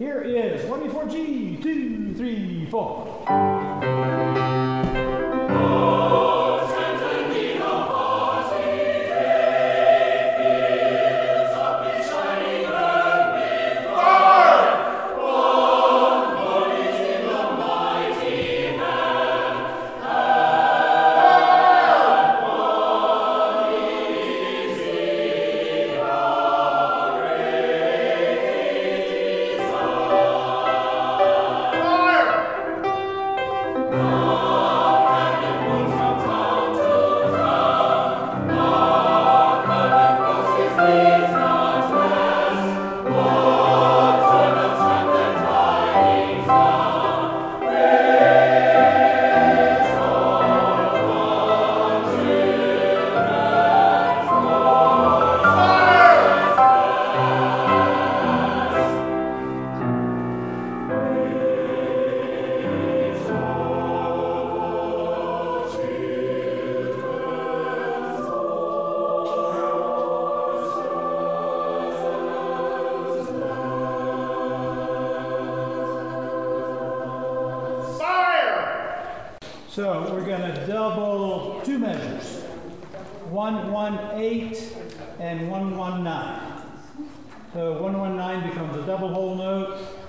Here is 1 before G, 2, 3, 4. So we're going to double two measures, 118 and 119. So 119 becomes a double whole note.